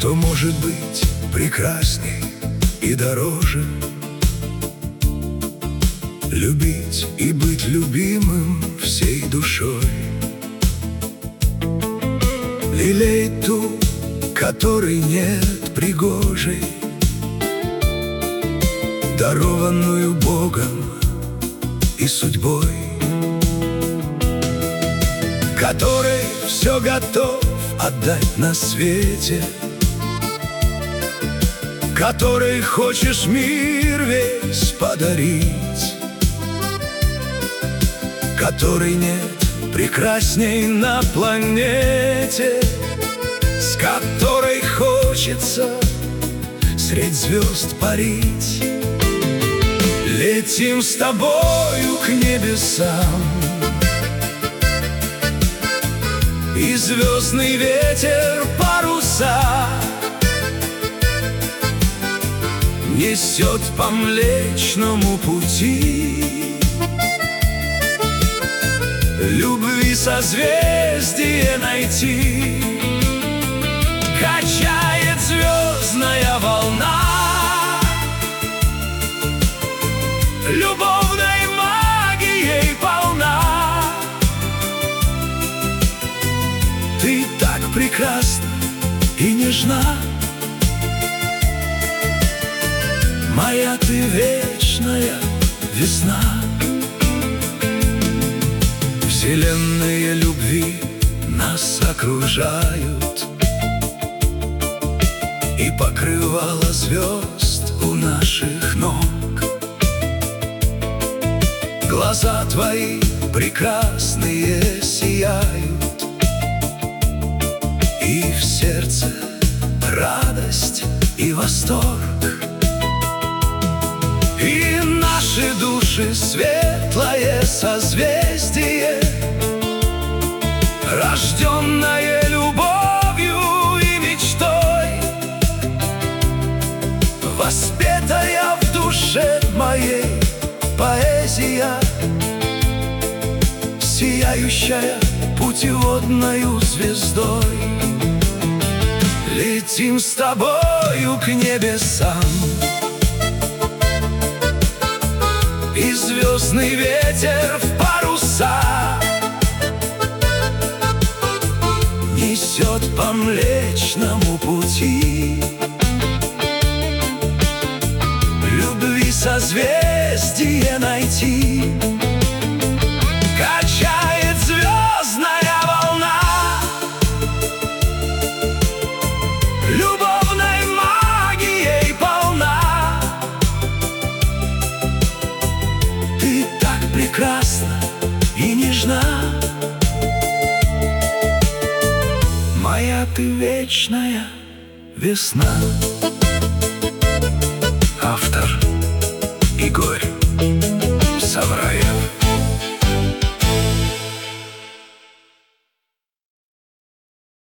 Что может быть прекрасней и дороже? Любить и быть любимым всей душой. Лелей ту, которой нет пригожей, дарованную Богом и судьбой, который все готов отдать на свете, которой хочешь мир весь подарить, которой нет прекрасней на планете, с которой хочется средь звезд парить. Летим с тобою к небесам, и звездный ветер паруса несет по Млечному пути. Любви созвездие найти качает звездная волна, любовной магией полна. Ты так прекрасна и нежна, моя ты вечная весна. Вселенные любви нас окружают, и покрывало звезд у наших ног. Глаза твои прекрасные сияют, и в сердце радость и восторг. И наши души светлое созвездие, рожденное любовью и мечтой, воспетая в душе моей поэзия, сияющая путеводною звездой. Летим с тобою к небесам, и звездный ветер в паруса несет по Млечному пути. Любви созвездие найти качает звездная волна, любовной магией полна. Ты так прекрасна и нежна, моя ты вечная весна.